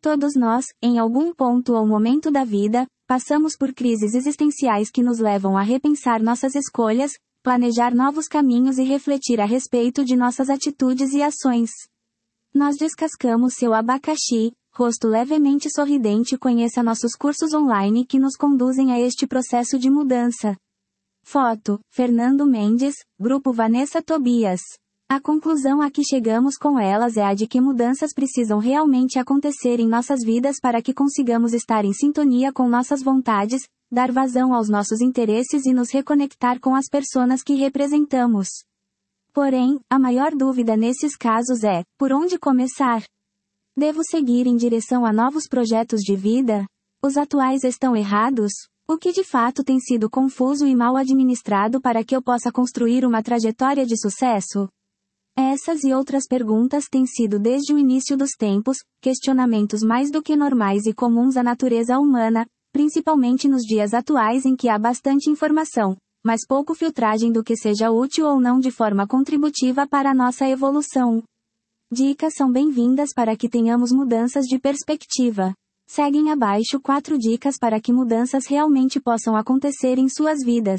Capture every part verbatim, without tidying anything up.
Todos nós, em algum ponto ou momento da vida, passamos por crises existenciais que nos levam a repensar nossas escolhas, planejar novos caminhos e refletir a respeito de nossas atitudes e ações. Nós descascamos seu abacaxi, rosto levemente sorridente. Conheça nossos cursos online que nos conduzem a este processo de mudança. Foto: Fernando Mendes, Grupo Vanessa Tobias. A conclusão a que chegamos com elas é a de que mudanças precisam realmente acontecer em nossas vidas para que consigamos estar em sintonia com nossas vontades, dar vazão aos nossos interesses e nos reconectar com as pessoas que representamos. Porém, a maior dúvida nesses casos é: por onde começar? Devo seguir em direção a novos projetos de vida? Os atuais estão errados? O que de fato tem sido confuso e mal administrado para que eu possa construir uma trajetória de sucesso? Essas e outras perguntas têm sido desde o início dos tempos, questionamentos mais do que normais e comuns à natureza humana, principalmente nos dias atuais em que há bastante informação, mas pouco filtragem do que seja útil ou não de forma contributiva para a nossa evolução. Dicas são bem-vindas para que tenhamos mudanças de perspectiva. Seguem abaixo quatro dicas para que mudanças realmente possam acontecer em suas vidas.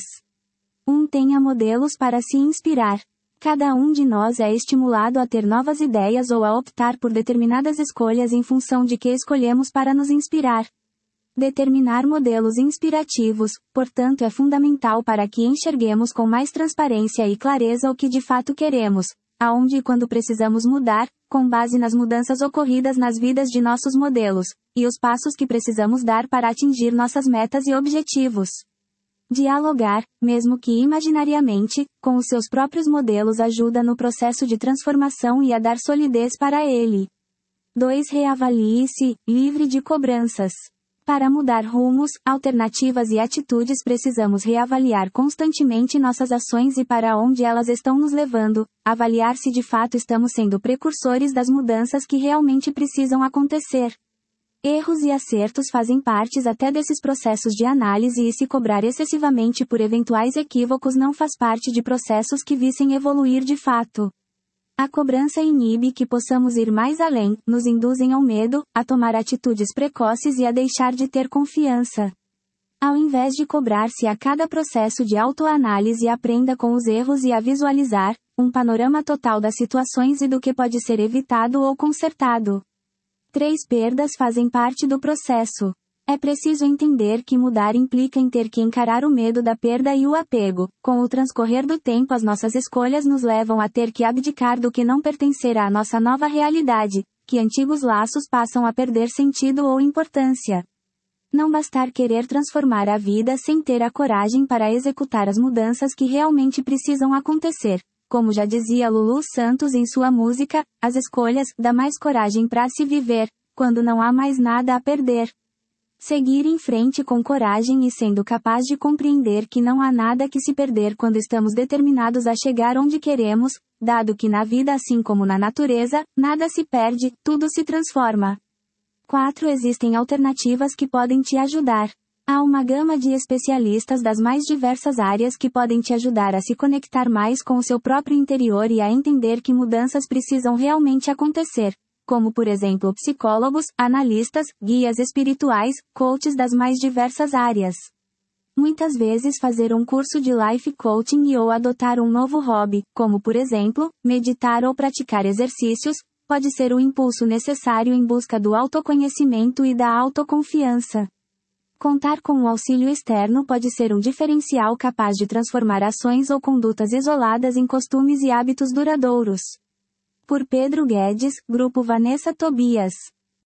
um Tenha modelos para se inspirar. Cada um de nós é estimulado a ter novas ideias ou a optar por determinadas escolhas em função de que escolhemos para nos inspirar. Determinar modelos inspirativos, portanto, é fundamental para que enxerguemos com mais transparência e clareza o que de fato queremos, aonde e quando precisamos mudar, com base nas mudanças ocorridas nas vidas de nossos modelos, e os passos que precisamos dar para atingir nossas metas e objetivos. Dialogar, mesmo que imaginariamente, com os seus próprios modelos ajuda no processo de transformação e a dar solidez para ele. dois Reavalie-se, livre de cobranças. Para mudar rumos, alternativas e atitudes precisamos reavaliar constantemente nossas ações e para onde elas estão nos levando, avaliar se de fato estamos sendo precursores das mudanças que realmente precisam acontecer. Erros e acertos fazem parte até desses processos de análise e se cobrar excessivamente por eventuais equívocos não faz parte de processos que visem evoluir de fato. A cobrança inibe que possamos ir mais além, nos induzem ao medo, a tomar atitudes precoces e a deixar de ter confiança. Ao invés de cobrar-se a cada processo de autoanálise, aprenda com os erros e a visualizar um panorama total das situações e do que pode ser evitado ou consertado. Três perdas fazem parte do processo. É preciso entender que mudar implica em ter que encarar o medo da perda e o apego. Com o transcorrer do tempo, as nossas escolhas nos levam a ter que abdicar do que não pertencerá à nossa nova realidade, que antigos laços passam a perder sentido ou importância. Não bastar querer transformar a vida sem ter a coragem para executar as mudanças que realmente precisam acontecer. Como já dizia Lulu Santos em sua música, as escolhas dá mais coragem para se viver, quando não há mais nada a perder. Seguir em frente com coragem e sendo capaz de compreender que não há nada que se perder quando estamos determinados a chegar onde queremos, dado que na vida, assim como na natureza, nada se perde, tudo se transforma. quatro Existem alternativas que podem te ajudar. Há uma gama de especialistas das mais diversas áreas que podem te ajudar a se conectar mais com o seu próprio interior e a entender que mudanças precisam realmente acontecer, como por exemplo psicólogos, analistas, guias espirituais, coaches das mais diversas áreas. Muitas vezes fazer um curso de life coaching e ou adotar um novo hobby, como por exemplo, meditar ou praticar exercícios, pode ser o impulso necessário em busca do autoconhecimento e da autoconfiança. Contar com um auxílio externo pode ser um diferencial capaz de transformar ações ou condutas isoladas em costumes e hábitos duradouros. Por Pedro Guedes, Grupo Vanessa Tobias.